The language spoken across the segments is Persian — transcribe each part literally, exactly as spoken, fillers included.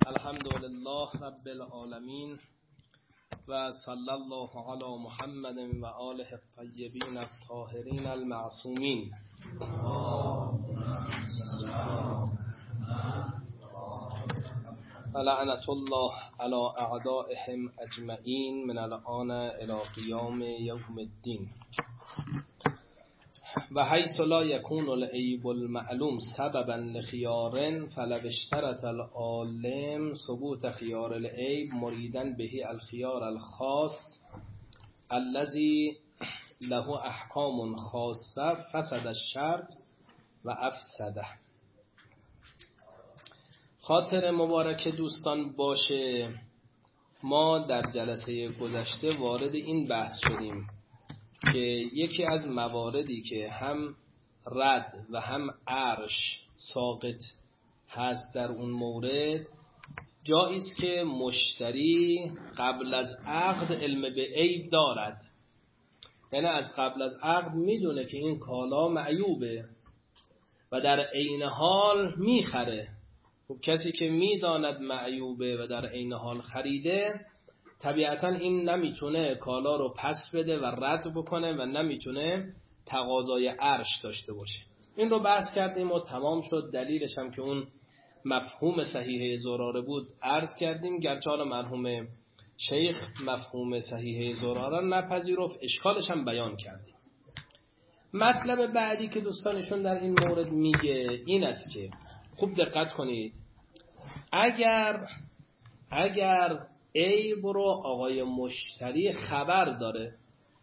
الحمد لله رب العالمین و صلی الله علی محمد و آله الطیبین الطاهرین المعصومین. ولعنة الله علی اعدائهم اجمعین من الآن الی قیام یوم الدین. و حیث لا یکون العیب المعلوم سببا لخیار فلو اشترط العالم ثبوت خیار العیب مریدا به الخیار الخاص الذي له احکام خاصه فسد الشرط و افسده. خاطر مبارک دوستان باشه، ما در جلسه گذشته وارد این بحث شدیم که یکی از مواردی که هم رد و هم عرش ساقط هست در اون مورد جایی است که مشتری قبل از عقد علم به عیب دارد، یعنی از قبل از عقد میدونه که این کالا معیوبه و در عین حال میخره. خب کسی که میداند معیوبه و در عین حال خریده، طبیعتا این نمیتونه کالا رو پس بده و رد بکنه و نمیتونه تقاضای عرش داشته باشه. این رو بحث کردیم و تمام شد. دلیلش هم که اون مفهوم صحیحه زراره بود عرض کردیم، گرچه حالا مرحوم شیخ مفهوم صحیحه زراره نپذیرفت، اشکالش هم بیان کردیم. مطلب بعدی که دوستانشون در این مورد میگه این است که خوب دقت کنید، اگر اگر عیب رو آقای مشتری خبر داره،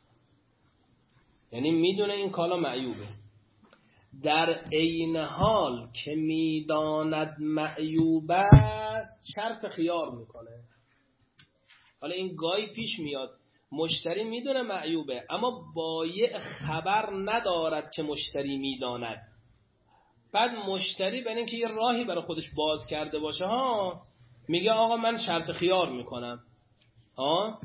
یعنی میدونه این کالا معیوبه، در عین حال که میداند معیوب است شرط خیار میکنه. حالا این گاهی پیش میاد مشتری میدونه معیوبه اما بایع خبر ندارد که مشتری میداند، بعد مشتری برای اینکه یه راهی برای خودش باز کرده باشه ها میگه آقا من شرط خیار میکنم. ها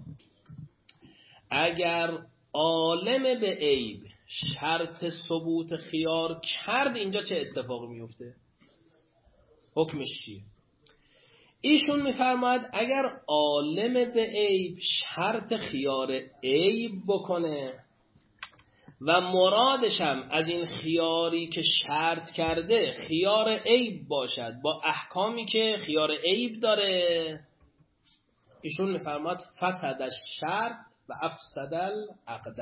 اگر عالم به عیب شرط ثبوت خیار کرد، اینجا چه اتفاقی میفته؟ حکمش چیه؟ ایشون میفرماید اگر عالم به عیب شرط خیار عیب بکنه و مرادشم از این خیاری که شرط کرده خیار عیب باشد با احکامی که خیار عیب داره، ایشون میفرماد فسد الشرط و افسد العقد.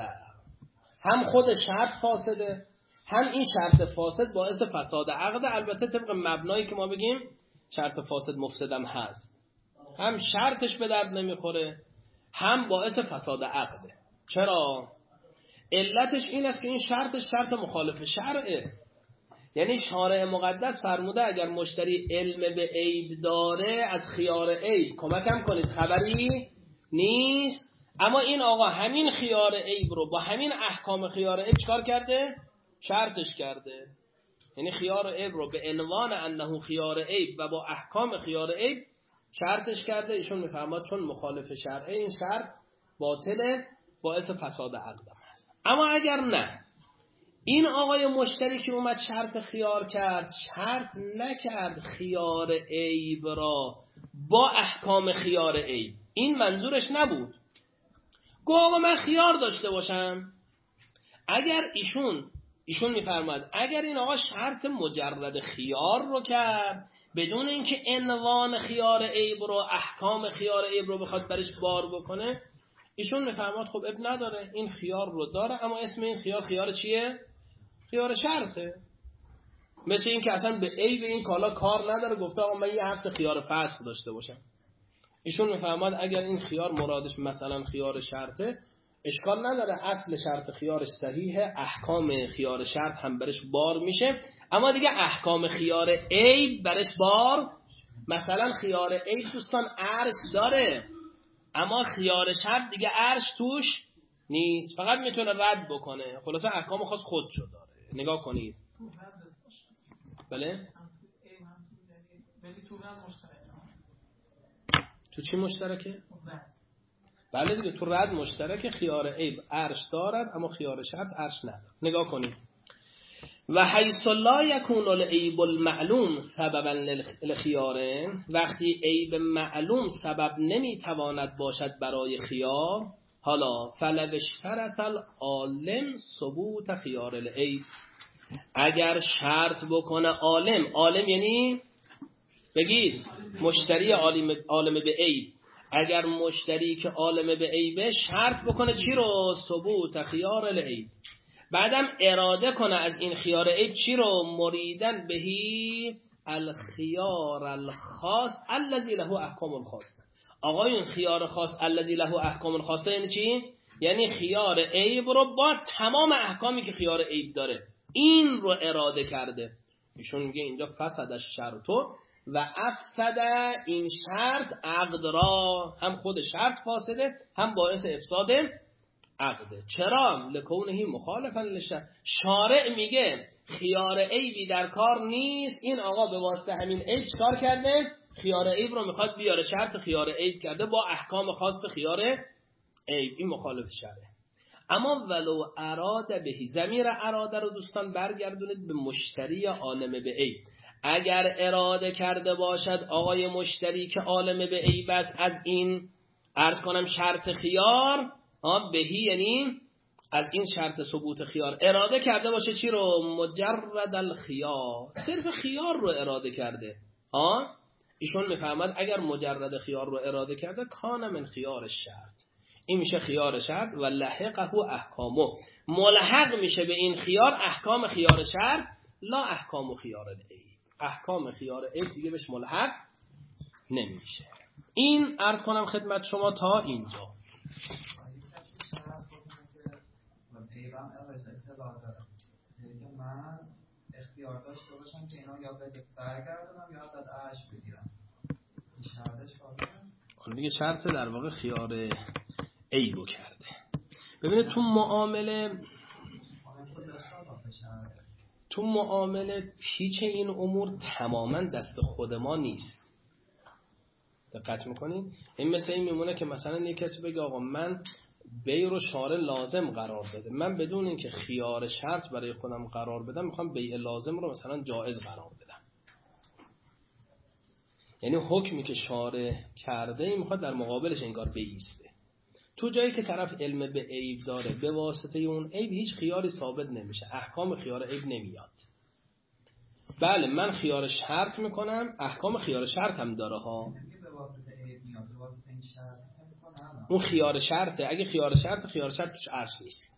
هم خود شرط فاسده، هم این شرط فاسد باعث فساد عقد. البته طبق مبنایی که ما بگیم شرط فاسد مفسدم هست، هم شرطش به درد نمیخوره هم باعث فساد عقده. چرا؟ علتش این است که این شرطش شرط مخالف شرعه. یعنی شارع مقدس فرموده اگر مشتری علم به عیب داره از خیار عیب کمکم کنید، خبری نیست. اما این آقا همین خیار عیب رو با همین احکام خیار عیب چکار کرده؟ شرطش کرده. یعنی خیار عیب رو به عنوان انه خیار عیب و با احکام خیار عیب شرطش کرده. ایشون میفرماد چون مخالف شرعه این شرط باطله، باعث فساد عقدم هست. اما اگر نه، این آقای مشتری که اومد شرط خیار کرد، شرط نکرد خیار عیب را با احکام خیار عیب، این منظورش نبود. گو آقا من خیار داشته باشم. اگر ایشون ایشون میفرماد اگر این آقا شرط مجرد خیار رو کرد بدون اینکه عنوان خیار عیب رو احکام خیار عیب رو بخواد برش بار بکنه، ایشون میفرماد خب اب نداره، این خیار رو داره اما اسم این خیار خیار چیه؟ خیار شرطه. مثل این که اصلا به عیب این کالا کار نداره، گفته آقا من یه هفته خیار فسخ داشته باشم. ایشون میفرماد اگر این خیار مرادش مثلا خیار شرطه اشکال نداره، اصل شرط خیارش صحیحه، احکام خیار شرط هم برش بار میشه، اما دیگه احکام خیار عیب برش بار، مثلا خیار عیب دوستان عرش داره اما خیار شرط دیگه عرش توش نیست، فقط میتونه رد بکنه. خلاصه احکام خاص خودشو داره. نگاه کنید. بله؟ تو چی مشترکه؟ بله دیگه تو رد مشترکه. خیار عیب عرش دارد اما خیار شرط عرش نداره. نگاه کنید و حیث لا یکون العیب المعلوم سببا للخیار، وقتی عیب معلوم سبب نمیتواند باشد برای خیار، حالا فلو اشترط العالم ثبوت خیار العیب، اگر شرط بکنه عالم، عالم یعنی بگید مشتری عالم, عالم به عیب، اگر مشتری که عالم به عیبه شرط بکنه چی رو؟ ثبوت خیار العیب، بعدم اراده کنه از این خیار عیب چی رو؟ مریدن بهی الخیار الخاص الذی له احکام الخاصه. آقایون خیار خاص الذی له احکام الخاصه یعنی چی؟ یعنی خیار عیب رو با تمام احکامی که خیار عیب داره این رو اراده کرده. ایشون میگه اینجا فسد الشرط و افسد، این شرط عقد را، هم خود شرط فاسده هم باعث افساد عقده. چرا؟ لکونه مخالفا للشرع، شارع میگه خیار عیبی در کار نیست، این آقا به واسطه همین عیب چکار کرده؟ خیار عیب رو میخواد بیاره، شرط خیار عیب کرده با احکام خاص خیار عیب، این مخالف شرعه. اما ولو اراده بهی، ضمیر اراده رو دوستان برگردونید به مشتری عالم به عیب، اگر اراده کرده باشد آقای مشتری که عالم به عیب است از این عرض کنم شرط خیار آه بهی، یعنی از این شرط ثبوت خیار اراده کرده باشه چی رو؟ مجرد الخیار، صرف خیار رو اراده کرده. آه ایشون میفهمد اگر مجرد خیار رو اراده کرده کان من خیار شرط، این میشه خیار شرط و لحقه احکامه، ملحق میشه به این خیار احکام خیار شرط، لا احکام خیار العیب، احکام خیار عیب دیگه بهش ملحق نمیشه. این عرض کنم خدمت شما تا اینجا. من اختیار داشته باشم که اینا یا بده برگردونم یا بعد عرش بگیرم، این شرطش کافیه؟ دیگه شرط در واقع خیار عیبو کرده. ببینید تو معامله تو معامله پیچ این امور تماما دست خود ما نیست. دقت میکنید؟ این مثل این میمونه که مثلا یک کسی بگه آقا من بیع رو شارع لازم قرار بده، من بدون اینکه خیار شرط برای خودم قرار بدم میخوام بیع لازم رو مثلا جایز قرار بدم. یعنی حکمی که شارع کرده این میخواد در مقابلش انگار بیسته. تو جایی که طرف علم به عیب داره به واسطه اون عیب هیچ خیاری ثابت نمیشه، احکام خیار عیب نمیاد. بله من خیار شرط میکنم، احکام خیار شرط هم داره ها، اون خیار شرطه. اگه خیار شرط خیار شرط توش عرش نیست.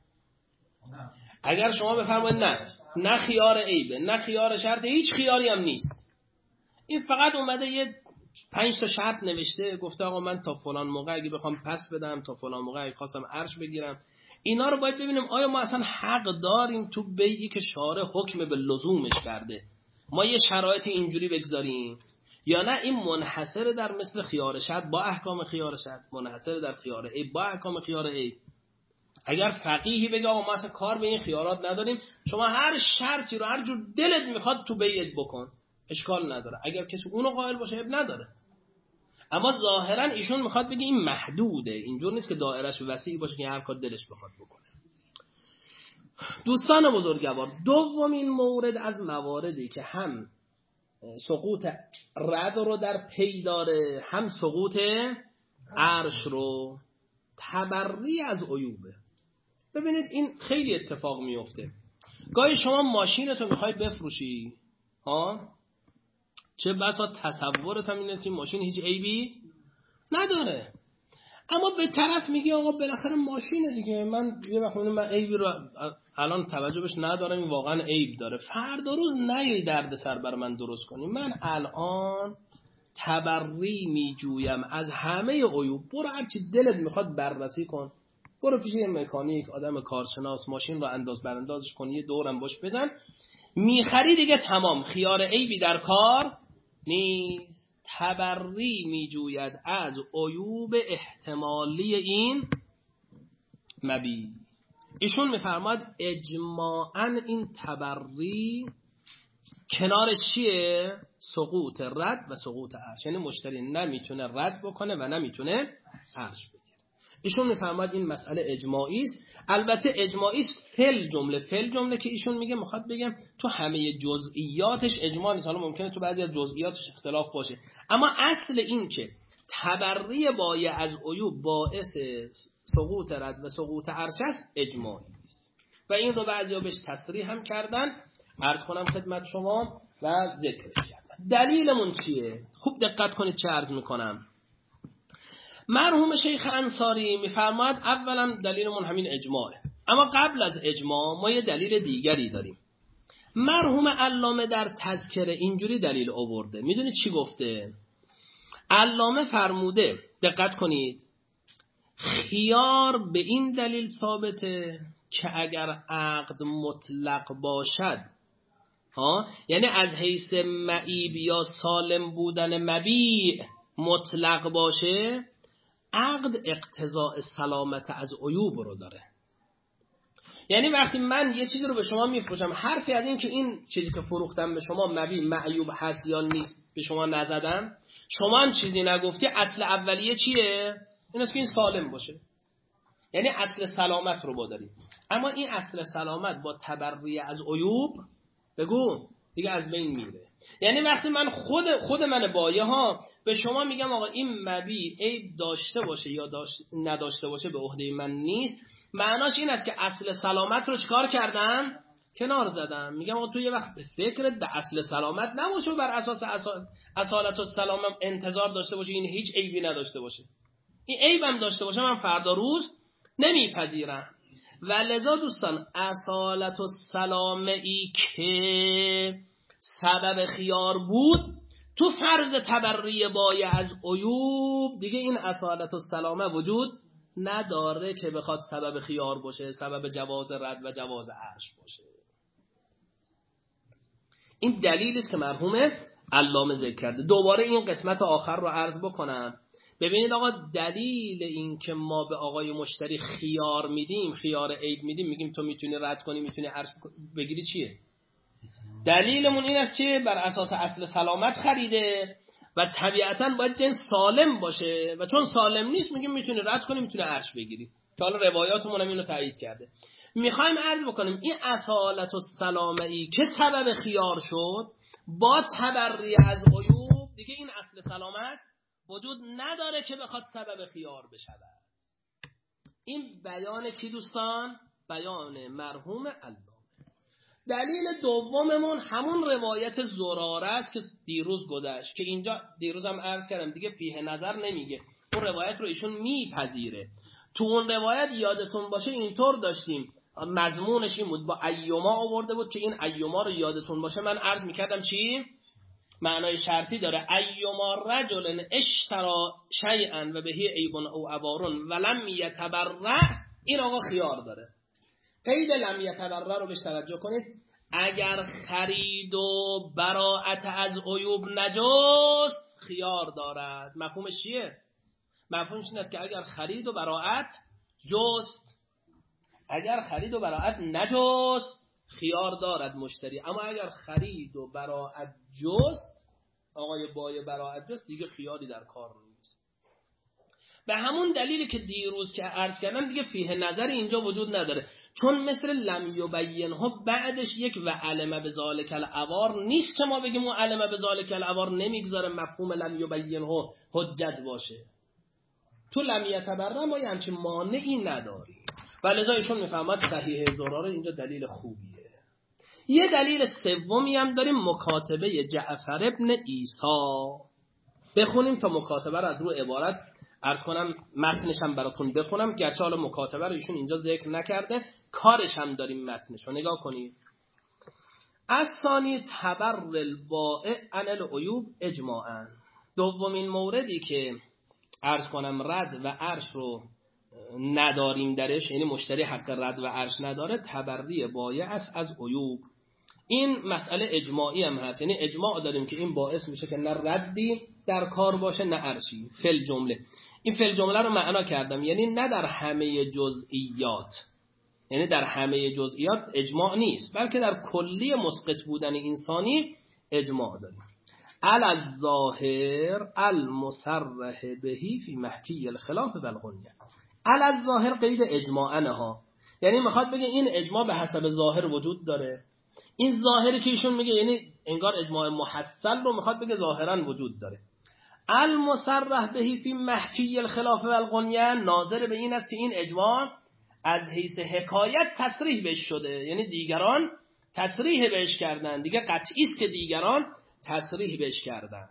اگر شما بفرمایید نه نه خیار عیبه نه خیار شرط، هیچ خیاری هم نیست، این فقط اومده یه پنج تا شرط نوشته گفته آقا من تا فلان موقع اگه بخوام پس بدم، تا فلان موقع اگه خواستم عرش بگیرم، اینا رو باید ببینیم آیا ما اصلا حق داریم تو بیعی که شارع حکم به لزومش کرده ما یه شرایط اینجوری بگذاریم، یا نه این منحصر در مثل خیار شرط با احکام خیار شرط، منحصر در خیار عیب با احکام خیار عیب. اگر فقیهی بگه آقا ما اصلا کار به این خیارات نداریم، شما هر شرطی رو هر جور دلت میخواد تو بیعت بکن، اشکال نداره، اگر کسی اونو قائل باشه عیب نداره. اما ظاهرا ایشون میخواد بگه این محدوده، اینجور نیست که دایرهش وسیع باشه که هر کار دلش بخواد بکنه. دوستان بزرگوار، دومین مورد از مواردی که هم سقوط رد رو در پی داره هم سقوط عرش رو، تبری از عیوبه. ببینید این خیلی اتفاق میفته. گاهی شما ماشینتو میخوای بفروشی ها، چه بسا تصورت هم اینه که ماشین هیچ عیبی نداره، اما به طرف میگی آقا بالاخره ماشینه دیگه، من یه وقت من عیبی رو الان توجه بهش ندارم، این واقعا عیب داره، فردا روز نیای درد سر بر من درست کنی، من الان تبری میجویم از همه عیوب، برو هر چی دلت میخواد بررسی کن، برو پیش یه مکانیک آدم کارشناس ماشین رو انداز براندازش کن، یه دورم باش بزن، میخری دیگه تمام، خیار عیبی در کار نیست. تبری میجوید از عیوب احتمالی این مبیع. ایشون میفرماد اجماعاً این تبری کنارش چیه؟ سقوط رد و سقوط عرش، یعنی مشتری نمیتونه رد بکنه و نمیتونه عرش بگیره. ایشون میفرماید این مسئله اجماعی است. البته اجماعی است فل جمله فل جمله که ایشون میگه میخواد بگم تو همه جزئیاتش اجماع نیست. حالا ممکنه تو بعضی از جزئیاتش اختلاف باشه، اما اصل این که تبری بایع از عیوب باعث سقوط رد و سقوط عرش است اجماعی است و این رو بعضیا بهش تصریح هم کردن. عرض کنم خدمت شما و ذکرش کردن. دلیلمون چیه؟ خوب دقت کنید چه عرض میکنم. مرحوم شیخ انصاری میفرماید اولا دلیلمون همین اجماعه، اما قبل از اجماع ما یه دلیل دیگری داریم. مرحوم علامه در تذکره اینجوری دلیل آورده. میدونید چی گفته؟ علامه فرموده، دقت کنید، خیار به این دلیل ثابته که اگر عقد مطلق باشد، ها، یعنی از حیث معیب یا سالم بودن مبیع مطلق باشه، عقد اقتضاء سلامت از عیوب رو داره. یعنی وقتی من یه چیزی رو به شما میفروشم، حرفی از این که این چیزی که فروختم به شما مبیع معیوب هست یا نیست به شما نزدم، شما هم چیزی نگفتی، اصل اولیه چیه؟ این است که این سالم باشه، یعنی اصل سلامت رو با داریم. اما این اصل سلامت با تبری از عیوب بگو دیگه از بین میره. یعنی وقتی من خود خود من بایه ها به شما میگم آقا این مبیع عیب داشته باشه یا داشت نداشته باشه به عهده من نیست، معناش این است که اصل سلامت رو چیکار کردم؟ کنار زدم. میگم آقا تو یه وقت به فکرت به اصل سلامت نباشه و بر اساس اصالت و سلامم انتظار داشته باشه این هیچ عیبی نداشته باشه. این عیبم داشته باشه من فردا روز نمیپذیرم. و لذا دوستان اصالت و سلامه ای که سبب خیار بود تو فرض تبری بایع از عیوب دیگه این اصالت و سلامه وجود نداره که بخواد سبب خیار باشه، سبب جواز رد و جواز عرش باشه. این دلیلی است که مرحوم علامه ذکر کرده. دوباره این قسمت آخر رو عرض بکنم. ببینید آقا دلیل این که ما به آقای مشتری خیار میدیم، خیار عیب میدیم، میگیم تو میتونی رد کنی میتونی عرض بگیری، چیه؟ دلیلمون این است که بر اساس اصل سلامت خریده و طبیعتاً باید جنس سالم باشه و چون سالم نیست میگیم میتونی رد کنی میتونی عرض بگیری، که حالا روایاتمون هم اینو تایید کرده. میخوایم عرض بکنیم این اصالت و سلامه ای که سبب خیار شد با تبری از عیوب دیگه این اصل سلامت وجود نداره که بخواد سبب خیار بشه. این بیان کی دوستان؟ بیان مرحوم علامه. دلیل دوممون همون روایت زراره است که دیروز گذشت، که اینجا دیروز هم عرض کردم دیگه فیه نظر نمیگه، اون روایت رو ایشون میپذیره. تو اون روایت یادتون باشه اینطور داشتیم، مضمونش این بود، با ایوما آورده بود که این ایوما رو یادتون باشه من عرض میکردم چی؟ معنای شرطی داره. ایوما رجل اشترا شیئا و بهی عیبون او عوارون ولم یتبرع، این آقا خیار داره. قید لم یتبرع رو بهش توجه کنید. اگر خرید و براءت از عیوب نجست خیار دارد. مفهومش چیه؟ مفهومش این است که اگر خرید و براءت جست، اگر خرید و براءت نجست خیار دارد مشتری، اما اگر خرید و براءت جست، آقای بای براءت جست، دیگه خیاری در کار نیست. به همون دلیلی که دیروز که عرض کردم دیگه فیه نظر اینجا وجود نداره، چون مثل لم یبینه بعدش یک و علم بذالک العوار نیست که ما بگیم اون علم بذالک العوار نمیگذاره مفهوم لم یبینه حجت باشه. تو لم یتبرع ما همچین مانعی نداریم، ولذا ایشون میفهمد صحیح زراره اینجا دلیل خوبیه. یه دلیل سومی هم داریم، مکاتبه جعفر ابن عیسی. بخونیم تا مکاتبه رو از رو عبارت عرض کنم، متنش هم براتون بخونم، گرچه حالا مکاتبه رو ایشون اینجا ذکر نکرده، کارش هم داریم متنش رو نگاه کنید. از ثانی تبر البائع عن العیوب اجماعا. دومین موردی که عرض کنم رد و عرش رو نداریم درش، یعنی مشتری حق رد و عرش نداره، تبری بایع است از عیوب. این مسئله اجماعی هم هست، یعنی اجماع داریم که این باعث میشه که نه ردی در کار باشه نه عرشی. فل جمله، این فل جمله رو معنا کردم، یعنی نه در همه جزئیات، یعنی در همه جزئیات اجماع نیست، بلکه در کلی مسقط بودن انسانی اجماع داریم. علی الظاهر المصرح بهی فی محکی الخلاف و الغنیه. علی الظاهر قید اجماعا ها، یعنی میخواد بگه این اجماع به حسب ظاهر وجود داره. این ظاهری که ایشون میگه یعنی انگار اجماع محصل رو میخواد بگه ظاهرا وجود داره. المصرح بهی فی محکی الخلاف و الغنیه، ناظر به این است که این اجماع از حیث حکایت تصریح بهش شده، یعنی دیگران تصریح بهش کردن، دیگه قطعی است که دیگران تصریح بهش کردن.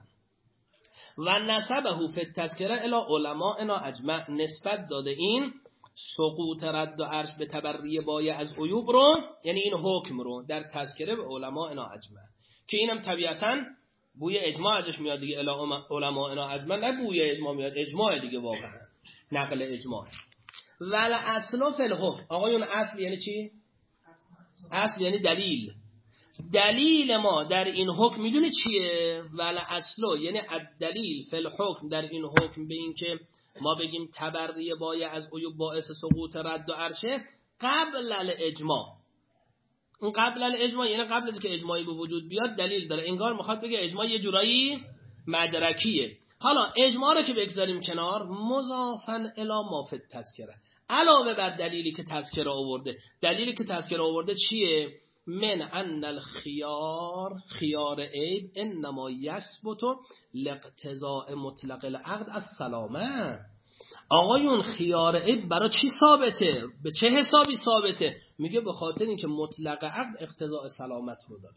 و نسبه فی التذکره الی علماءنا اجمع، نسبت داده این سقوط رد و عرش به تبری بایع از عیوب رو، یعنی این حکم رو در تذکره به علماءنا اجمع، که اینم طبیعتاً بوی اجماع ازش میاد دیگه، الی علماءنا اجمع، نه بوی اجماع میاد، اجماع دیگه، واقعا نقل اجماع. ول اصل فی الحکم، آقایون اصل یعنی چی؟ اصل یعنی دلیل. دلیل ما در این حکم میدونه چیه؟ ول اصل یعنی الدلیل فی الحکم، در این حکم به این که ما بگیم تبری بایع از عیوب باعث سقوط رد و عرشه، قبل الاجماع. اون قبل الاجماع یعنی قبل از که اجماعی به وجود بیاد دلیل داره، انگار میخواد بگه اجماع یه جورایی مدرکیه. حالا اجماع رو که بگذاریم کنار، مضافن الی ما فی التذکره، علاوه بر دلیلی که تذکره آورده، دلیلی که تذکره آورده چیه؟ من ان الخيار خيار عیب انما یثبت لاقتضاء مطلق العقد السلامه. آقایون خیار عیب برای چی ثابته؟ به چه حسابی ثابته؟ میگه به خاطر اینکه مطلق عقد اقتضاء سلامت رو داره.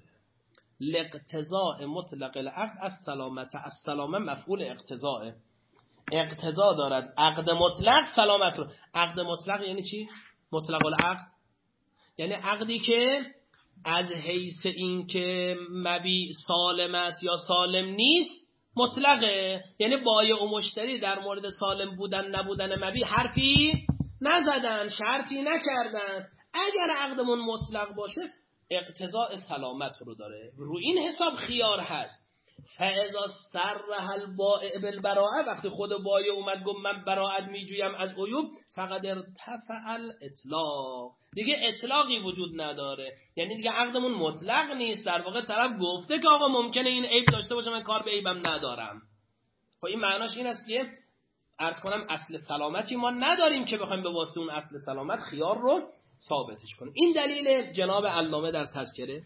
لاقتضاء مطلق العقد السلامه، السلامه مفعول اقتضاء، اقتضا دارد عقد مطلق سلامت رو. عقد مطلق یعنی چی؟ مطلق العقد یعنی عقدی که از حیث این که مبیع سالم است یا سالم نیست مطلقه، یعنی بایع و مشتری در مورد سالم بودن نبودن مبیع حرفی نزدن، شرطی نکردن. اگر عقدمون مطلق باشه اقتضاء سلامت رو داره، رو این حساب خیار هست. فاذا صرح البائع بالبراءه، وقتی خود بایع اومد گفت من براءت میجویم از عیوب، فقد ارتفع الاطلاق، دیگه اطلاقی وجود نداره، یعنی دیگه عقدمون مطلق نیست. در واقع طرف گفته که آقا ممکنه این عیب داشته باشه، من کار به عیبم ندارم. خب این معناش این است که عرض کنم اصل سلامتی ما نداریم که بخوایم به واسطه اون اصل سلامت خیار رو ثابتش کنیم. این دلیل جناب علامه در تذکره.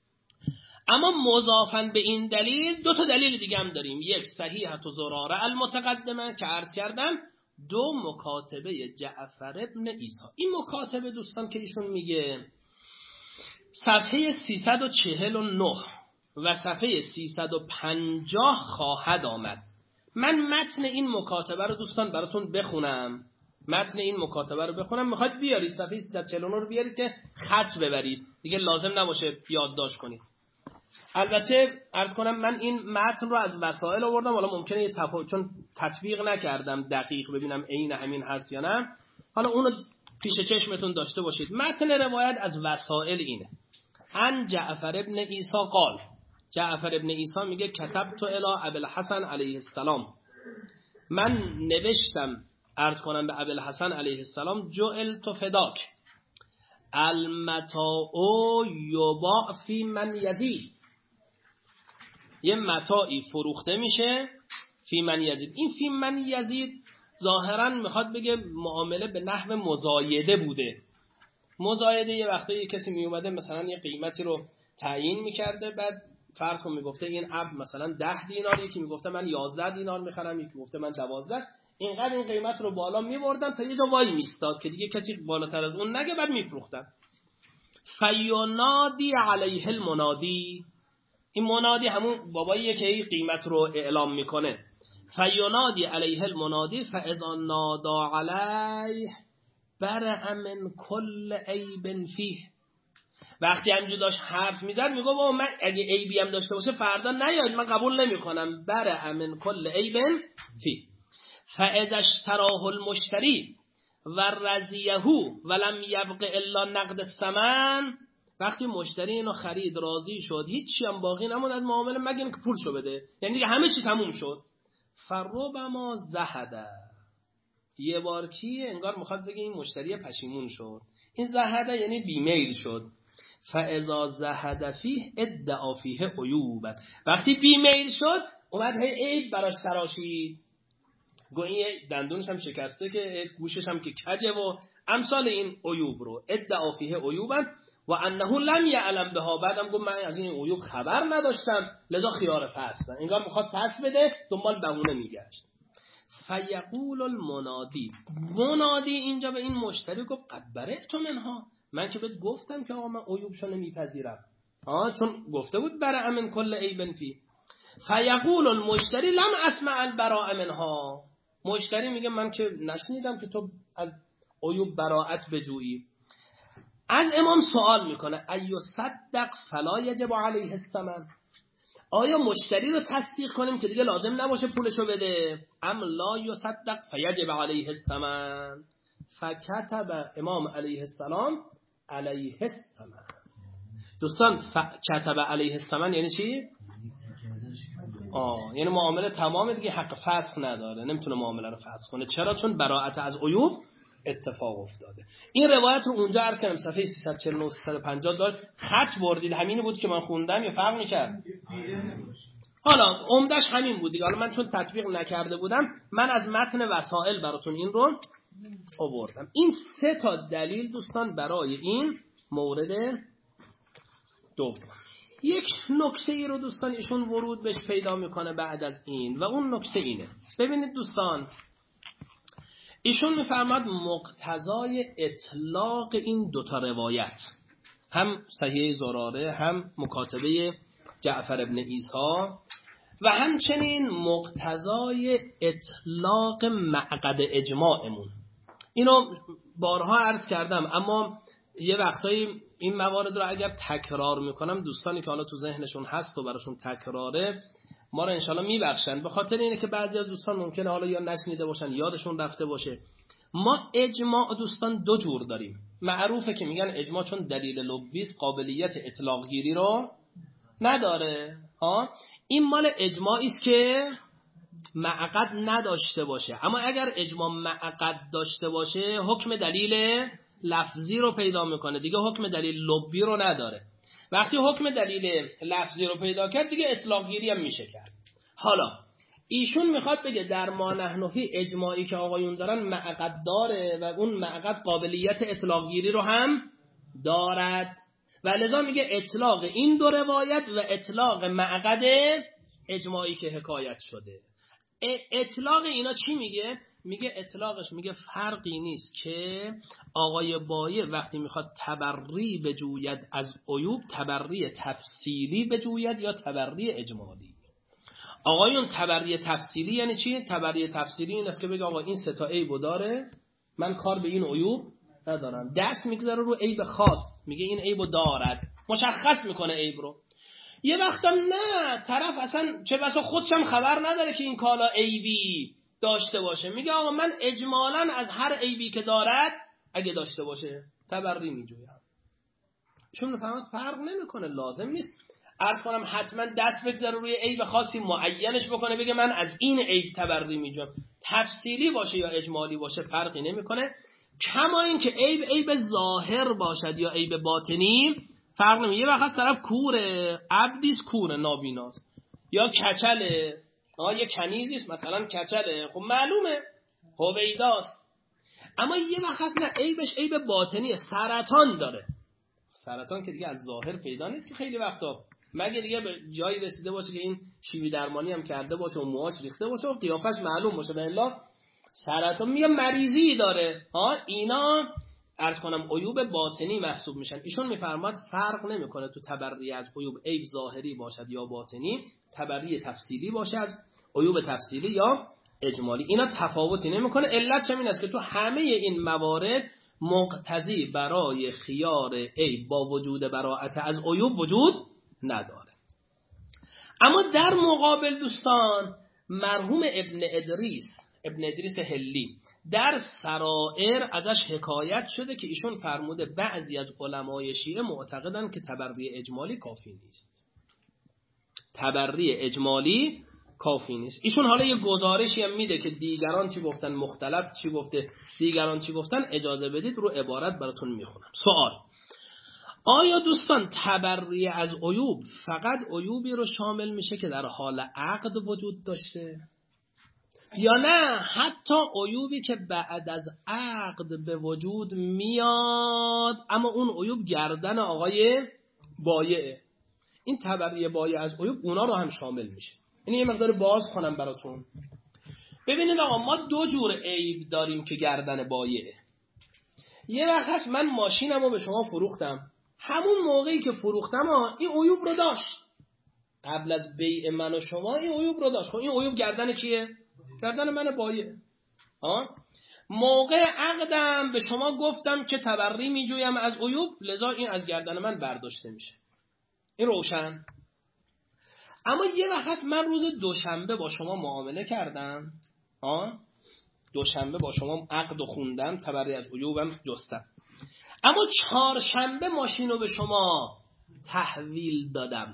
اما مضافاً به این دلیل دو تا دلیل دیگه هم داریم. یک صحیحة زراره المتقدمه که عرض کردم، دو مکاتبه جعفر ابن عیسی. این مکاتبه دوستان که ایشون میگه صفحه سیصد و چهل و نه و صفحه سیصد و پنجاه خواهد آمد. من متن این مکاتبه رو دوستان براتون بخونم، متن این مکاتبه رو بخونم. میخواید بیارید صفحه سیصد و چهل و نه رو بیارید که خط ببرید، دیگه لازم نباشه یادداشت کنید. البته عرض کنم من این متن رو از وسائل آوردم، حالا ممکنه یه تفاوت، چون تطبیق نکردم دقیق ببینم عین همین هست یا نه، حالا اونو پیش چشمتون داشته باشید. متن روایت از وسائل اینه: عن جعفر ابن عیسی قال، جعفر ابن عیسی میگه کتبت الی ابوالحسن علیه السلام، من نوشتم عرض کنم به ابوالحسن علیه السلام، جعلت فداک المتاع یباع فی من یزید، یه متاعی فروخته میشه فی من یزید. این فی من یزید ظاهرا میخواد بگه معامله به نحو مزایده بوده. مزایده یه وقتی کسی میومده مثلا یه قیمتی رو تعیین میکرده، بعد فرض کن میگفته این عبد مثلا ده دینار، یکی میگفته من یازده دینار میخرم، یکی میگفته من دوازده، اینقدر این قیمت رو بالا میبردن تا یه جا وای میستاد که دیگه کسی بالاتر از اون نگه، بعد میفروختن. فینادی علیه المنادی، این منادی همون باباییه که این قیمت رو اعلام میکنه. فینادی علیه المنادی فاذا نادا علیه برأ من کل عیب فیه، وقتی همینجور داشت حرف میزد میگو بابا من اگه عیبی هم داشته باشه فردا نیاید، من قبول نمیکنم. برأ من کل عیب فیه. فاذا اشتراه المشتری و رضیه ولم یبق الا نقد الثمن، وقتی مشتری اینو خرید راضی شد، هیچی هم باقی نموند از معامله مگه اینکه پولشو بده، یعنی دیگه همه چی تموم شد. فربما زهده، یه بار کی انگار میخواد بگه این مشتری پشیمون شد. این زهده یعنی بیمیل شد. فاذا زهد فیه ادعا فیه عیوبا، وقتی بیمیل شد اومد هی عیب براش تراشید. گو این دندونش هم شکسته که گوشش هم که کجه و امثال این عیوب رو ادعا فیه عیوبا و انه لم یعلم بها. بعدم گفت من از این عیوب خبر نداشتم لذا خیار فسخ. انگار میخواد فسخ بده دنبال بهونه میگشت. فیقول المنادی، منادی اینجا به این مشتری گفت قد برئت منها، من که بهت گفتم که آقا من عیوبشو نمیپذیرم، ها چون گفته بود برأ من کل عیب فی. فیقول المشتری لم اسمع البراء منها، مشتری میگه من که نشنیدم که تو از عیوب براءت بجویی. از امام سوال میکنه ایو صدق فلا یجب علیه الثمن، آیا مشتری رو تصدیق کنیم که دیگه لازم نباشه پولشو بده؟ ام لا یصدق فیجب علیه الثمن. فکتب امام علیه السلام علیه الثمن. دوستان فکتب علیه الثمن یعنی چی؟ آه یعنی معامله تمام دیگه، حق فسخ نداره، نمیتونه معامله رو فسخ کنه. چرا؟ چون براءت از عیوب اتفاق افتاده. این روایت رو اونجا عرض کردم صفحه سیصد و چهل و نه سیصد و پنجاه داشت خط بردید، همین بود که من خوندم یا فرق می‌کرد؟ حالا عمدش همین بود دیگه. حالا من چون تطبیق نکرده بودم من از متن وسائل براتون این رو آوردم. این سه تا دلیل دوستان برای این مورد دوم. یک نکته ای رو دوستان ایشون ورود بهش پیدا میکنه بعد از این و اون نکته اینه. ببینید دوستان ایشون میفرماد مقتضای اطلاق این دوتا روایت، هم صحیح زراره هم مکاتبه جعفر ابن عیسی و همچنین مقتضای اطلاق معقد اجماعمون، اینو بارها عرض کردم اما یه وقتایی این موارد رو اگر تکرار میکنم دوستانی که حالا تو ذهنشون هست و براشون تکراره ما رو انشالله میبخشن، به خاطر اینه که بعضی از دوستان ممکنه حالا یا نشنیده باشن یادشون رفته باشه. ما اجماع دوستان دو جور داریم. معروفه که میگن اجماع چون دلیل لغویست قابلیت اطلاق گیری رو نداره. ها این مال اجماعی است که معقد نداشته باشه، اما اگر اجماع معقد داشته باشه حکم دلیل لفظی رو پیدا میکنه دیگه، حکم دلیل لغوی رو نداره. وقتی حکم دلیل لفظی رو پیدا کرد دیگه اطلاق گیری هم میشه کرد. حالا ایشون میخواد بگه در ما نحن فی اجماعی که آقایون دارن معقد داره و اون معقد قابلیت اطلاق گیری رو هم دارد و لذا میگه اطلاق این دو روایت و اطلاق معقد اجماعی که حکایت شده. اطلاق اینا چی میگه؟ میگه اطلاقش میگه فرقی نیست که آقای بایر وقتی میخواد تبری بجوید از عیوب تبری تفصیلی بجوید یا تبری اجمالی. آقایون تبری تفصیلی یعنی چی؟ تبری تفصیلی این است که بگه آقا این سه تا عیبو داره من کار به این عیوب ندارم، دست میگذاره رو عیب خاص میگه این عیبو دارد، مشخص میکنه عیب رو. یه وقتم نه طرف اصلا چه بسا خودشم خبر نداره که این کالا عیبی داشته باشه، میگه آقا من اجمالاً از هر عیبی که دارد اگه داشته باشه تبری میجویم. چون فهمت فرق نمیکنه، لازم نیست عرض کنم حتما دست بگذاره روی عیب خاصی معینش بکنه بگه من از این عیب تبری میجویم. تفصیلی باشه یا اجمالی باشه فرقی نمیکنه. کما این که عیب عیب ظاهر باشد یا عیب باطنی فرق نمیکنه. یه وقت طرف کوره، عبدیس کوره نابیناست یا کچله، آه یه کنیزیست مثلا کچله، خب معلومه هویداست. اما یه وقت نه عیبش عیب باطنیه، سرطان داره. سرطان که دیگه از ظاهر پیدا نیست که خیلی وقتا، مگه دیگه به جایی رسیده باشه که این شیوی درمانی هم کرده باشه و موهاش ریخته باشه و قیافش معلوم باشه به الا سرطان میگه مریضی داره. ها اینا عرض کنم عیوب باطنی محسوب میشن. ایشون میفرماد فرق نمیکنه تو تبری از عیوب عیب ظاهری باشد یا باطنی، تبری تفصیلی باشد عیوب تفصیلی یا اجمالی، اینا تفاوتی نمیکنه. علتش این است که تو همه این موارد مقتضی برای خیار عیب با وجود براءت از عیوب وجود نداره. اما در مقابل دوستان مرحوم ابن ادریس ابن ادریس هلی در سرائر ازش حکایت شده که ایشون فرموده بعضی از علمای شیعه معتقدن که تبری اجمالی کافی نیست، تبری اجمالی کافی نیست. ایشون حالا یه گزارشی هم میده که دیگران چی گفتن، مختلف چی گفته، دیگران چی گفتن، اجازه بدید رو عبارت براتون میخونم. سوال: آیا دوستان تبری از عیوب فقط عیوبی رو شامل میشه که در حال عقد وجود داشته؟ یا نه حتی عیوبی که بعد از عقد به وجود میاد اما اون عیوب گردن آقای بایعه. این تبری بایع از عیوب اونا رو هم شامل میشه. یعنی یه مقدار باز کنم براتون. ببینید آقا ما دو جور عیب داریم که گردن بایعه. یه وقت هست من ماشینم رو به شما فروختم، همون موقعی که فروختم ها این عیوب رو داشت، قبل از بیع من و شما این عیوب رو داشت. خب این عیوب گردن کیه؟ گردن من بایعه. ها موقع عقدم به شما گفتم که تبری میجویم از عیوب، لذا این از گردن من برداشته میشه. این روشن. اما یه وقت هست من روز دوشنبه با شما معامله کردم، ها دوشنبه با شما عقد خوندم، تبری از عیوبم جستم، اما چهارشنبه ماشین رو به شما تحویل دادم.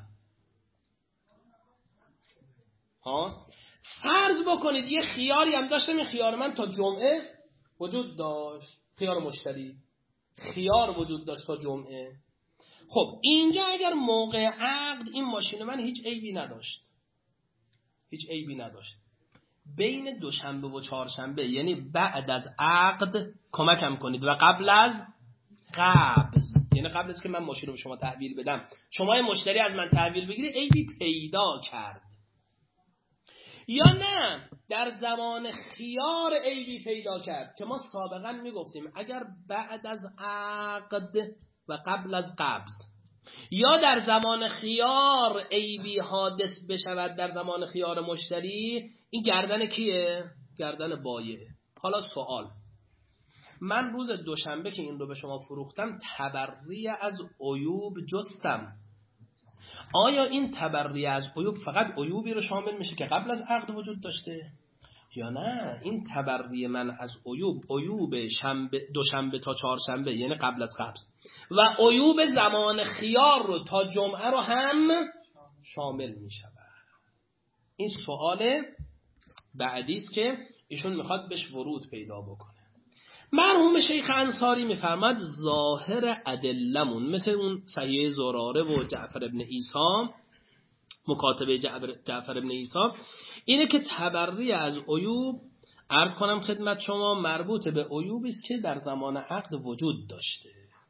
ها فرض بکنید یه خیاری هم داشتم، این خیار من تا جمعه وجود داشت، خیار مشتری خیار وجود داشت تا جمعه. خب اینجا اگر موقع عقد این ماشین من هیچ عیبی نداشت، هیچ عیبی نداشت، بین دوشنبه و چهارشنبه یعنی بعد از عقد کمکم کنید و قبل از قبض، یعنی قبل از که من ماشین رو به شما تحویل بدم شما مشتری از من تحویل بگیری، عیبی پیدا کرد. یا نه در زمان خیار عیبی پیدا کرد که ما سابقا میگفتیم اگر بعد از عقد و قبل از قبض یا در زمان خیار عیبی حادث بشود در زمان خیار مشتری، این گردن کیه؟ گردن بایعه. حالا سوال، من روز دوشنبه که این رو به شما فروختم تبری از عیوب جستم، آیا این تبری از عیوب فقط عیوبی رو شامل میشه که قبل از عقد وجود داشته؟ یا نه این تبری من از عیوب عیوب شنبه دوشنبه تا چهارشنبه یعنی قبل از قبض و عیوب زمان خیار رو تا جمعه رو هم شامل میشه. این سوال بعدی است که ایشون میخواد بهش ورود پیدا بکنه. مرحوم شیخ انصاری میفرماد ظاهر ادلمون مثل اون صحیح زراره و جعفر ابن عیسی، مکاتبه جعفر ابن عیسی، اینه که تبری از عیوب، عرض کنم خدمت شما، مربوط به عیوبی است که در زمان عقد وجود داشته،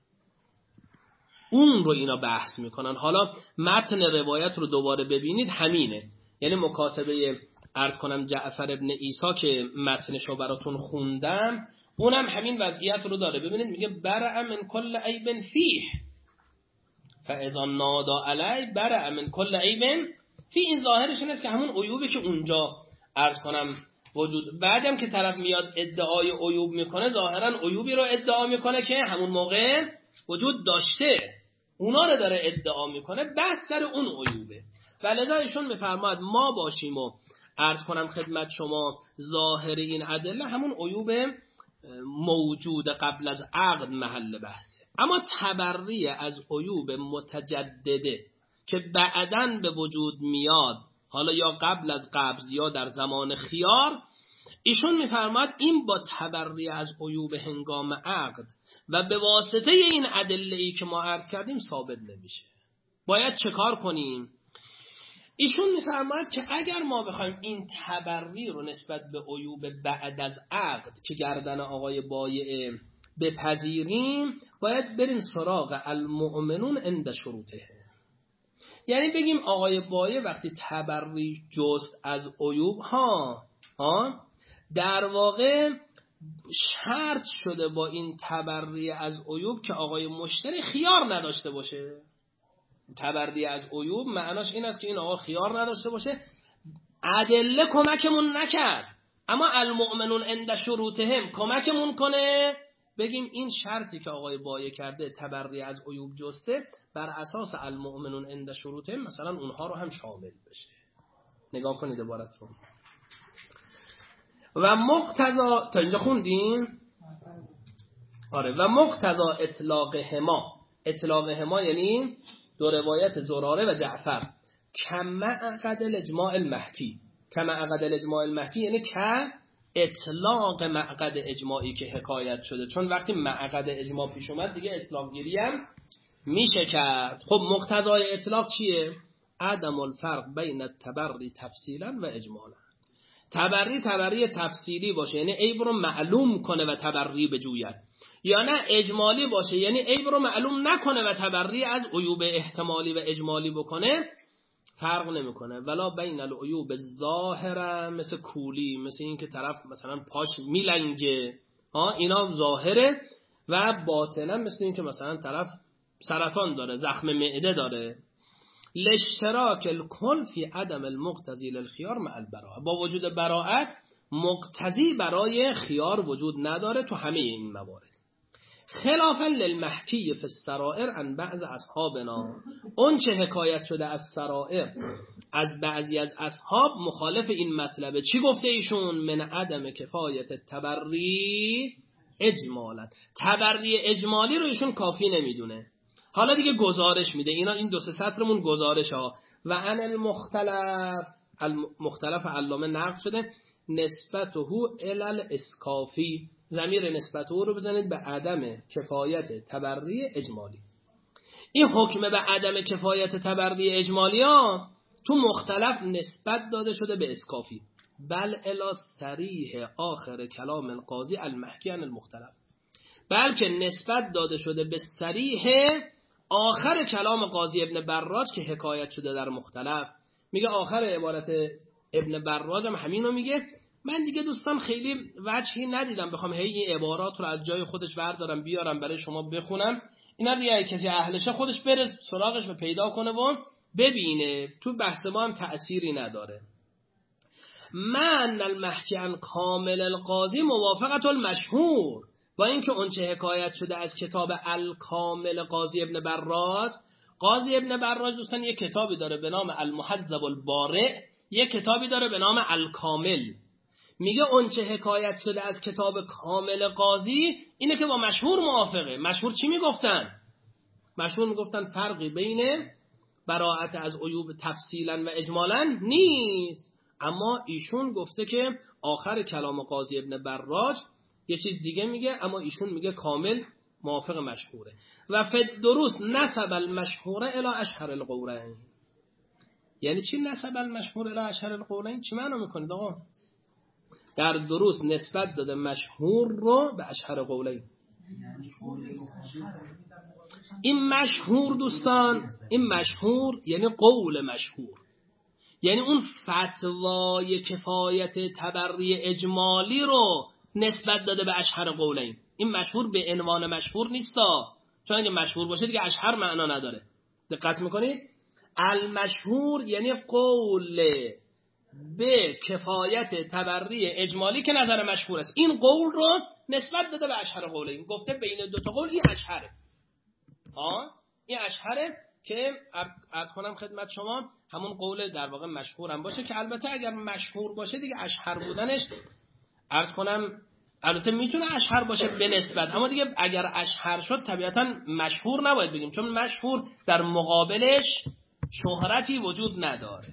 اون رو اینا بحث میکنن. حالا متن روایت رو دوباره ببینید همینه، یعنی مکاتبه عرض کنم جعفر ابن عیسی که متنش رو براتون خوندم اونم همین وضعیت رو داره. ببینید میگه برع من کل عیب فیه فاذا نادا علی برع من کل عیب فی، این ظاهرش اینه که همون عیوبی که اونجا عرض کنم وجود، بعدم که طرف میاد ادعای عیوب میکنه ظاهرا عیوبی رو ادعا میکنه که همون موقع وجود داشته، اونا رو داره ادعا میکنه، بس سر اون عیوبه. ولذا ایشون میفرماد ما باشیم و عرض کنم خدمت شما ظاهر این ادله همون عیوب موجود قبل از عقد محل بحثه. اما تبری از عیوب متجدده که بعداً به وجود میاد، حالا یا قبل از قبض یا در زمان خیار، ایشون میفرماد این با تبری از عیوب هنگام عقد و به واسطه این ادله‌ای که ما عرض کردیم ثابت نمیشه. باید چه کار کنیم؟ ایشون میفرماد که اگر ما بخوایم این تبری رو نسبت به عیوب بعد از عقد که گردن آقای بایع بپذیریم، باید بریم سراغ المؤمنون عند شروطه، یعنی بگیم آقای بایع وقتی تبری جست از عیوب ها ها در واقع شرط شده با این تبری از عیوب که آقای مشتری خیار نداشته باشه. تبری از عیوب معناش این است که این آقا خیار نداشته باشه، ادله کمکمون نکرد، اما المؤمنون عند شروطهم کمکمون کنه، بگیم این شرطی که آقای بایع کرده تبری از عیوب جسته، بر اساس المؤمنون عند شروطهم مثلا اونها رو هم شامل بشه. نگاه کنید عبارت رو. و مقتضا تا اینجا خوندین؟ آره. و مقتضا اطلاق هما، اطلاق هما یعنی دو روایت زراره و جعفر، کما عقد الاجماع المحکی، کما عقد الاجماع المحکی یعنی که اطلاق معقد اجماعی که حکایت شده، چون وقتی معقد اجماع پیش اومد دیگه اطلاق گیری هم میشه کرد. خب مقتضای اطلاق چیه؟ عدم الفرق بین التبری تفصیلا و اجمالا، تبری تبری تفصیلی باشه یعنی عیب رو معلوم کنه و تبری بجوید، یا نه اجمالی باشه یعنی عیب رو معلوم نکنه و تبری از عیوب احتمالی و اجمالی بکنه، فرق نمیکنه. ولا بین العیوب ظاهره، مثل کولی، مثل این که طرف مثلا پاش میلنگه، ها اینا ظاهره، و باطنه مثل این که مثلا طرف سرطان داره، زخم معده داره. لاشتراک الکل فی عدم المقتضی للخيار مع البراءه، با وجود براءت مقتضی برای خیار وجود نداره تو همه این موارد. خلافا للمحکی فی السرائر عن بعض اصحابنا، اون چه حکایت شده از سرائر از بعضی از اصحاب مخالف این مطلبه. چی گفته ایشون؟ من عدم کفایت تبری اجمالا، تبری اجمالی رو ایشون کافی نمیدونه. حالا دیگه گزارش میده، اینا این دو سه سطرمون گزارش ها. و عن المختلف، المختلف علامه نقل شده نسبته الی الاسکافی، ضمیر نسبته رو بزنید به عدم کفایت تبری اجمالی. این حکم به عدم کفایت تبری اجمالی ها تو مختلف نسبت داده شده به اسکافی، بل الی صریح آخر کلام القاضی المحکی عن المختلف، بلکه نسبت داده شده به صریح آخر کلام قاضی ابن براج که حکایت شده در مختلف. میگه آخر عبارت ابن براج هم همینو میگه. من دیگه دوستان خیلی وجهی ندیدم بخوام هی این عبارات رو از جای خودش بردارم بیارم برای شما بخونم. اینا دیگه کسی اهلشه خودش بره سراغش و پیدا کنه و ببینه، تو بحث ما هم تأثیری نداره. من المحکی عن کامل القاضی موافقت المشهور، با اینکه اون چه حکایت شده از کتاب الکامل قاضی ابن براج. قاضی ابن براج دوستان یک کتابی داره به نام المحذب البارع، یک کتابی داره به نام الکامل. میگه اون چه حکایت شده از کتاب کامل قاضی اینه که با مشهور موافقه. مشهور چی میگفتن؟ مشهور میگفتن فرقی بین براءت از عیوب تفصیلا و اجمالا نیست، اما ایشون گفته که آخر کلام قاضی ابن براج یه چیز دیگه میگه، اما ایشون میگه کامل موافق مشهوره. و فد دروس نسب المشهوره الی اشهر القولین. یعنی چی نسب المشهور الی اشهر القولین؟ چی معنی میکنید آقا؟ در دروس نسبت داده مشهور رو به اشهر قولین. این مشهور دوستان، این مشهور یعنی قول مشهور، یعنی اون فتوای کفایت تبری اجمالی رو نسبت داده به اشهر قولین. این مشهور به عنوان مشهور نیستا، چون اگه مشهور باشه دیگه اشهر معنا نداره. دقت میکنید؟ المشهور یعنی قول به کفایت تبری اجمالی که نظر مشهور است، این قول رو نسبت داده به اشهر قولین. گفته بین دو تا قول این اشهره. ها این اشهره که عرض کنم خدمت شما همون قول در واقع مشهور هم باشه، که البته اگر مشهور باشه دیگه اشهر بودنش عرض کنم البته میتونه اشهر باشه به نسبت، اما دیگه اگر اشهر شد طبیعتا مشهور نباید بگیم، چون مشهور در مقابلش شهرتی وجود نداره.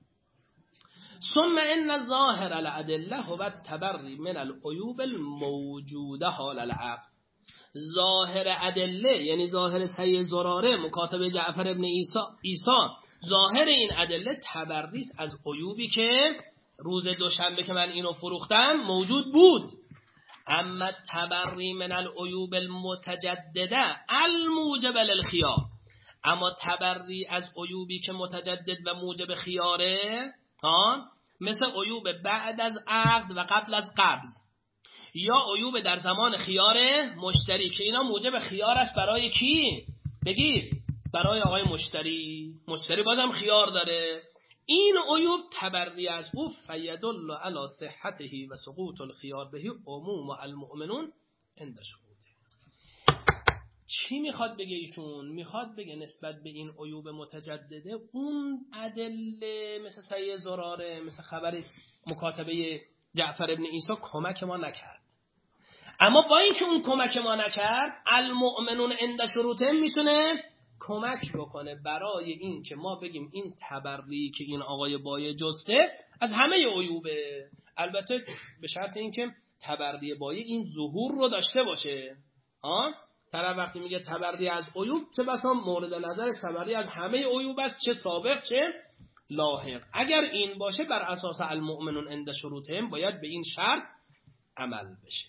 ثم ان ظاهر الادله هو التبری من العیوب الموجوده حال العقد. ظاهر ادله یعنی ظاهر صحیح زراره مکاتبه جعفر ابن عیسی عیسی ظاهر این ادله تبریز از عیوبی که روز دوشنبه که من اینو فروختم موجود بود. اما تبری من العیوب المتجدده الموجب للخیار، اما تبری از عیوبی که متجدد و موجب خیاره، ها مثل عیوب بعد از عقد و قبل از قبض، یا عیوب در زمان خیار مشتری که اینا موجب خیار است برای کی؟ بگید برای آقای مشتری. مشتری بازم خیار داره. این عیوب تبری از او فیدل علی صحته و سقوط الخیار به عموم المؤمنون عند شهوده. چی میخواد بگه ایشون؟ میخواد بگه نسبت به این عیوب متجدده اون ادله مثل صحیح زراره، مثل خبر مکاتبه جعفر ابن عیسی کمک ما نکرد. اما با اینکه اون کمک ما نکرد، المؤمنون عند شروطه میتونه کمک بکنه برای این که ما بگیم این تبری که این آقای بایع جسته از همه عیوبه، البته به شرط اینکه تبری بایع این ظهور رو داشته باشه. ها طرف وقتی میگه تبری از عیوب، چه بسا مورد نظرش تبری از همه عیوب است، چه سابق چه لاحق. اگر این باشه بر اساس المؤمنون عند شروطهم باید به این شرط عمل بشه.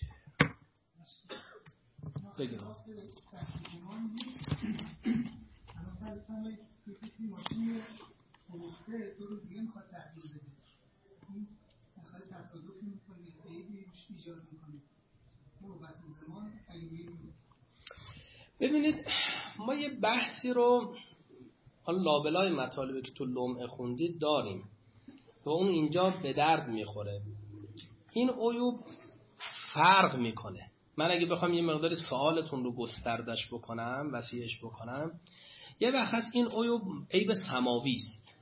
بگیم ببینید ما یه بحثی رو حالا لابلای مطالبی که تو لمعه خوندید داریم و اون اینجا به درد میخوره. این عیوب فرق میکنه. من اگه بخوام یه مقداری سوالتون رو گستردش بکنم، وسیعش بکنم، یه وقت هست این عیوب عیب سماوی است.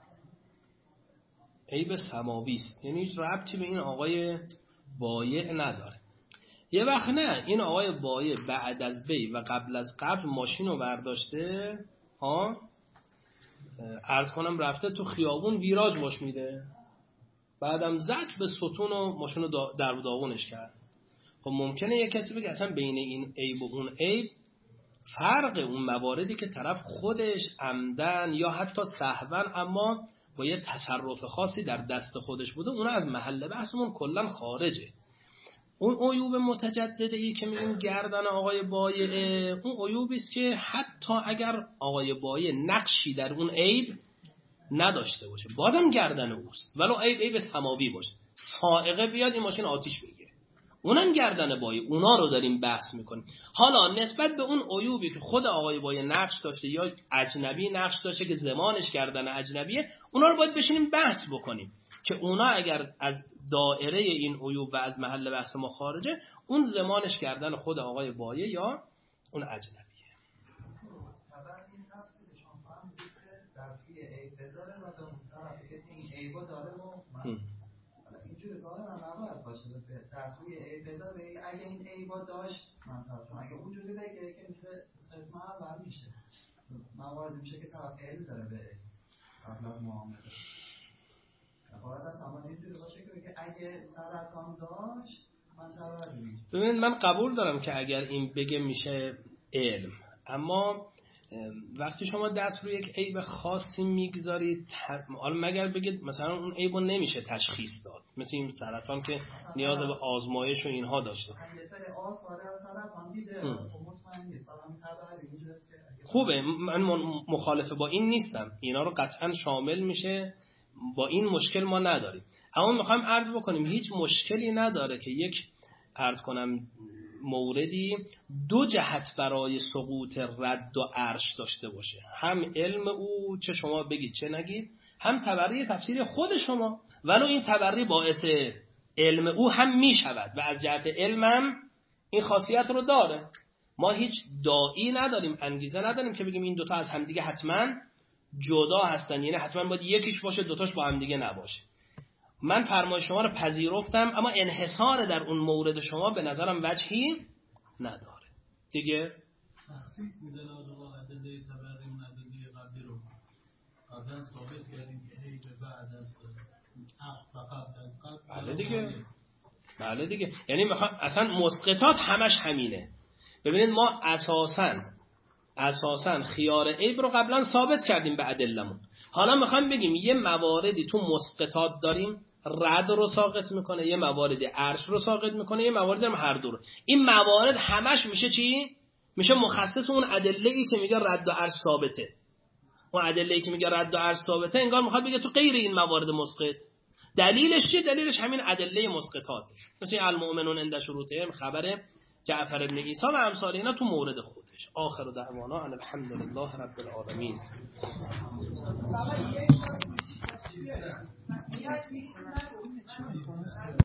عیب سماوی است، یعنی هیچ ربطی به این آقای بایع نداره. یه وقت نه، این آقای بایع بعد از بی و قبل از قبل ماشین رو برداشته، ها عرض کنم رفته تو خیابون ویراج باش میده، بعدم زد به ستون و ماشین رو در و داغونش کرد. خب ممکنه یه کسی بگه اصلا بین این عیب و اون عیب فرق اون مواردی که طرف خودش عمدن یا حتی سهوا اما با یه تصرف خاصی در دست خودش بوده، اون از محل بحثمون کلا خارجه. اون عیوب متجدده ای که میگیم گردن آقای بایع، اون عیوبی است که حتی اگر آقای بایع نقشی در اون عیب نداشته باشه بازم گردن اوست، ولو عیب عیب سماوی باشه. سائقه بیاد این ماشین آتیش بگیره، اونم گردن بایع. اونا رو داریم بحث میکنیم. حالا نسبت به اون عیوبی که خود آقای بایع نقش داشته یا اجنبی نقش داشته که زمانش گردن اجنبیه، اونا رو باید بشینیم بحث بکنیم که اونا اگر از دائره این عیوب و از محل بحث ما خارجه، اون زمانش کردن خود آقای بایع یا اون اجنبیه. طبعا این تفسیرش هم فهم بود که دستگی عیب بذاره و به اون طرفی که این عیبا داره و من اینجوری داره من نباید باشه به دستگی عیب بذاره. اگه این عیبا داشت من طرفم، اگه اونجوری بگه که اینجوری قسم اول میشه موارد میشه که طرف عیب داره به قبل از معامله. ببینید من قبول دارم که اگر این بگه میشه علم، اما وقتی شما دست روی یک عیب خاصی میگذارید، حالا مگر بگید مثلا اون عیبو نمیشه تشخیص داد، مثل این سرطان که نیاز به آزمایش و اینها داشته. خوبه، من مخالف با این نیستم، اینا رو قطعا شامل میشه، با این مشکل ما نداریم. اما میخوایم عرض بکنیم هیچ مشکلی نداره که یک عرض کنم موردی دو جهت برای سقوط رد و عرش داشته باشه، هم علم او چه شما بگید چه نگید، هم تبری تفسیر خود شما، ولو این تبری باعث علم او هم میشود و از جهت علم هم این خاصیت رو داره. ما هیچ داعی نداریم، انگیزه نداریم که بگیم این دوتا از همدیگه حتما جدا هستن، یعنی حتما باید یکیش باشه دوتاش با هم دیگه نباشه. من فرمای شما رو پذیرفتم، اما انحصار در اون مورد شما به نظرم وجهی نداره دیگه. تخصیص میدن آقا ادله تبری اون ادله قبلی رو قبلا ثابت کردیم که هی به بعد از عقد و قبل از قبل. بله دیگه، بله دیگه، یعنی میخوام اصلا مسقطات همش همینه. ببینید ما اساساً اساساً خیار عیب رو قبلا ثابت کردیم به ادلمون. حالا میخوایم بگیم یه مواردی تو مسقطات داریم رد رو ساقط میکنه، یه مواردی عرش رو ساقط میکنه، یه مواردی هم هر دو رو. این موارد همش میشه چی؟ میشه مخصص اون ادله‌ای که میگه رد و عرش ثابته. اون ادله‌ای که میگه رد و عرش ثابته انگار میخواد بگه تو غیر این موارد مسقط. دلیلش چیه؟ دلیلش همین ادله مسقطاته. مثل المؤمنون عند شروطهم، خبر جعفر ابن عیسی و امثال اینا تو مورد خودش. آخر دعوانا ان الحمدلله رب العالمین.